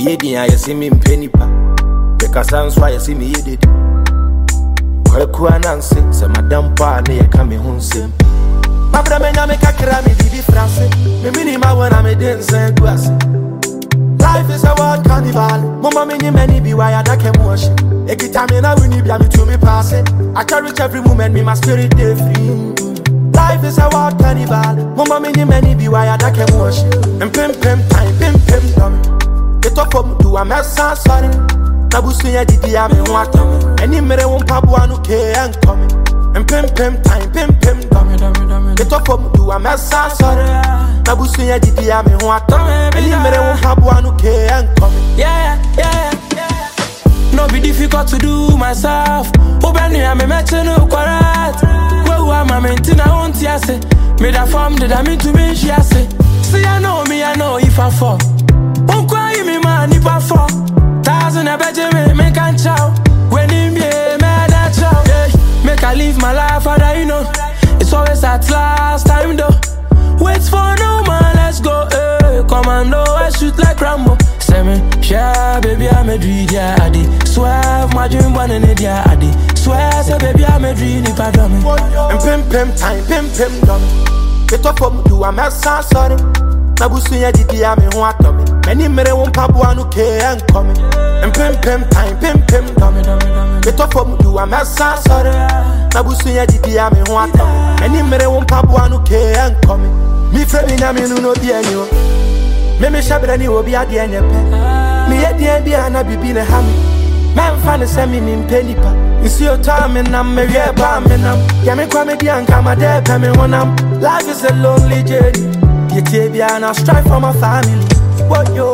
Yedi I see me penny pa. Because I'm why you see me yedid. Kwaku anansi, se madam pa ne come home sim. My brother me make a crami bibi France. Me minima when I'm a dancer guas. Life is a wild carnival. Mama many many be why I can wash. Every time I win you be to me pass it. I cherish every moment, me my spirit day free. Life is a wild carnival. Mama many be why I can wash. And pim time, pim dummy. Get up from do a mess sorry. Nabusi ya didi ya me wata. Any mere won pabu anu ke and coming. And pim time, pim dummy. Get up from do a mess sorry. Nabusi ya didi ya me wata. Any mere won pabu anu ke and coming. Yeah. No be difficult to do myself. Open me, I'm a match no correct. Where am I maintain? I want to say. Made a form that I mean to me, she say. See, I know if I fall. Won't cry me, man, if I fall. Thousand a Benjamin, make a chow. When in me, man, that chow. Make I live my life, other you know. It's always at last time, though. Wait for no man, let's go. Commando, I shoot like Rambo. Say me, yeah, baby, I'm a dream, yeah, I did. Swear, my dream, one in it, yeah, I did. Swear, say, baby, I'm a dream, if I dummy. And pim time, pim dummy. Get up from do a mess, sorry. Nabusi ya didi ya me wata. Many mere won pabu anu ke and coming. And pim time, pim dummy. Get up from do a mess, sorry. Nabusi ya didi ya me wata. Many mere won pabu anu ke and coming. Me frame na me no be anyo. Me shabrani obi ade anyepe. Me yede bia na bibi ne ha me. Man fan se me nim penipa. Nsi o time na me ye ba me nam. Ya me kwa me di anka ma de pe me wonam. Life is a lonely journey. You take bia and I strive for my family. What yo,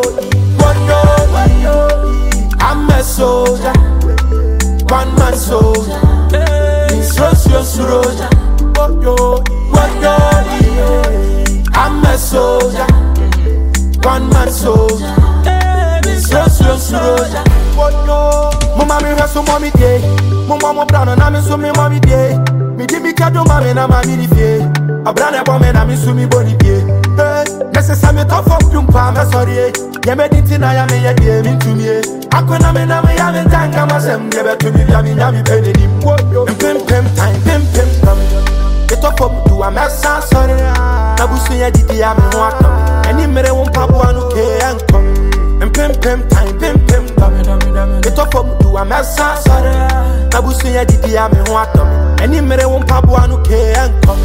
I'm a soldier. One man soldier. It's your soldier. What yo, I'm a soldier. One man soldier. It's your soldier. Mama me has so mommy day. Mama brown and I'm so me mommy day. Me di me kado mama na mami di fie. Abrana bombe na me so me boni die. Necessary to for plumpa me sorry. Ye me dinti na ya me ye die me to me. Akona me na me ya me tanga masem ye be to me ya me pene di mo. Pim time, pim dummy. Get up from do a mess sorry. Nabusi ya didi ya me wata. Any mere won pabu anu ke and come. And pim time, pim dummy. Get up from do a mess sorry. Nabusi ya didi ya me wata. Any mere won pabu anu ke and come.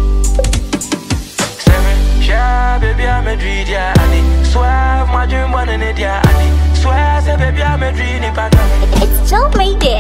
Yeah, baby, I'm a dream, yeah, I did. Swear, my dream, one in it, yeah, I did. Swear, say, baby, I'm a dream, if I don't. It's Joe Mayday.